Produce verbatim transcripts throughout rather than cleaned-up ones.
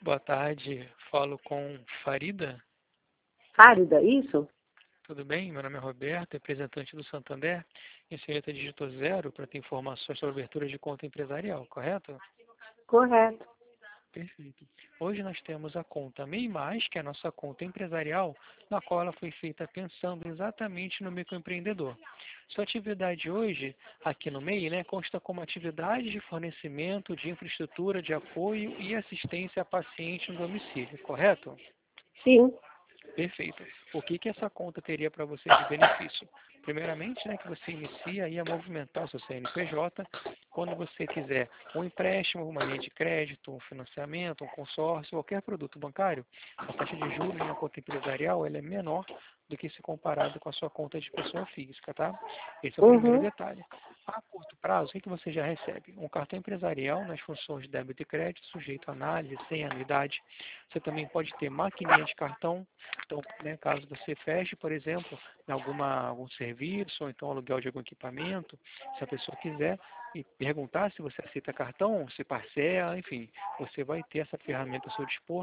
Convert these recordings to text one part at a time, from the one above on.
Boa tarde, falo com Farida. Farida, isso? Tudo bem? Meu nome é Roberto, representante do Santander. E a senhorita digitou zero para ter informações sobre abertura de conta empresarial, correto? Correto. Perfeito. Hoje nós temos a conta M E I Mais, que é a nossa conta empresarial, na qual ela foi feita pensando exatamente no microempreendedor. Sua atividade hoje, aqui no M E I, né, consta como atividade de fornecimento de infraestrutura de apoio e assistência a paciente no domicílio, correto? Sim. Perfeito. O que, que essa conta teria para você de benefício? Primeiramente, né, que você inicia aí a movimentar o seu C N P J quando você quiser um empréstimo, uma linha de crédito, um financiamento, um consórcio, qualquer produto bancário, a taxa de juros na conta empresarial ela é menor do que se comparado com a sua conta de pessoa física, tá? Esse é o primeiro Uhum. detalhe. A curto prazo, o que, que você já recebe? Um cartão empresarial nas funções de débito e crédito, sujeito a análise, sem anuidade. Você também pode ter maquininha de cartão. Então, né, caso você feche, por exemplo, em alguma, algum serviço, ou então aluguel de algum equipamento, se a pessoa quiser e perguntar se você aceita cartão, se parcela, enfim, você vai ter essa ferramenta ao seu dispor.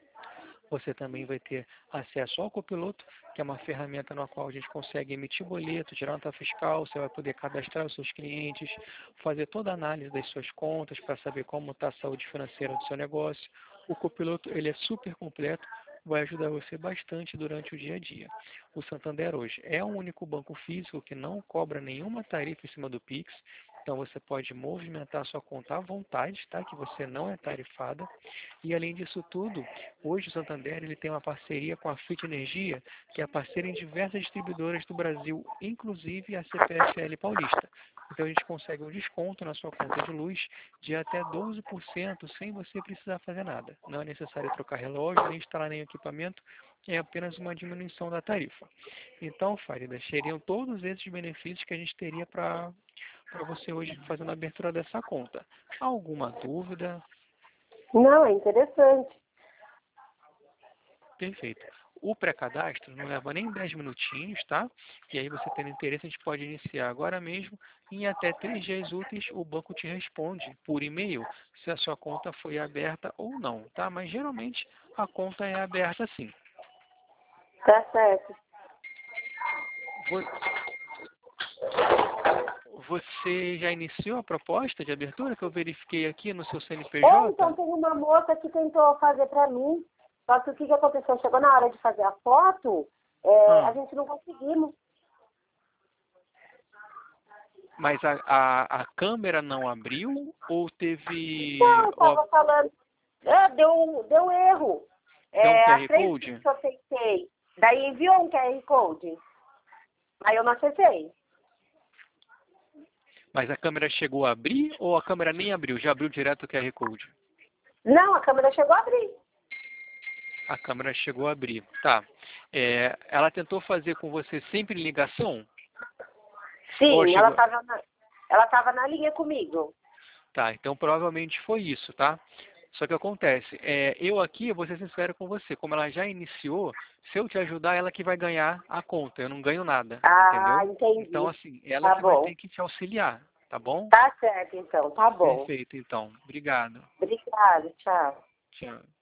Você também vai ter acesso ao copiloto, que é uma ferramenta na qual a gente consegue emitir boleto, tirar nota fiscal, você vai poder cadastrar os seus clientes, fazer toda a análise das suas contas para saber como está a saúde financeira do seu negócio. O copiloto ele é super completo, vai ajudar você bastante durante o dia a dia. O Santander hoje é o único banco físico que não cobra nenhuma tarifa em cima do Pix, então você pode movimentar sua conta à vontade, tá? Que você não é tarifada. E além disso tudo, hoje o Santander ele tem uma parceria com a Fit Energia, que é parceira em diversas distribuidoras do Brasil, inclusive a C P F L Paulista. Então a gente consegue um desconto na sua conta de luz de até doze por cento sem você precisar fazer nada. Não é necessário trocar relógio, nem instalar nenhum equipamento, é apenas uma diminuição da tarifa. Então, Farida, seriam todos esses benefícios que a gente teria para para você hoje fazendo a abertura dessa conta. Alguma dúvida? Não, é interessante. Perfeito. O pré-cadastro não leva nem dez minutinhos, tá? E aí você tendo interesse, a gente pode iniciar agora mesmo. Em até três dias úteis, o banco te responde por e-mail se a sua conta foi aberta ou não, tá? Mas geralmente a conta é aberta sim. Tá certo. Você já iniciou a proposta de abertura que eu verifiquei aqui no seu Ou C N P J? então tem uma moça que tentou fazer para mim, só que o que, que aconteceu? Chegou na hora de fazer a foto, é, a Hum. gente não conseguimos. Mas a, a, a câmera não abriu ou teve... Então, eu Ou estava falando, é, deu, deu erro. deu um É, as Q R três vezes Code? que eu aceitei, daí enviou um Q R Code. Aí eu não acessei. Mas a câmera chegou a abrir ou a câmera nem abriu? Já abriu direto o Q R Code? Não, a câmera chegou a abrir. A câmera chegou a abrir. Tá. É, ela tentou fazer com você sempre ligação? Ou Sim, ela chegou... estava na, ela tava na linha comigo. Tá, então provavelmente foi isso, tá? Só que acontece, é, eu aqui, eu vou ser sincero com você, como ela já iniciou, se eu te ajudar, ela que vai ganhar a conta, eu não ganho nada, Ah, entendeu? Então, entendi. assim, ela Tá que vai bom. ter que te auxiliar, tá bom? Tá certo, então. Tá bom. Perfeito, então. Obrigado. Obrigada, tchau. Tchau.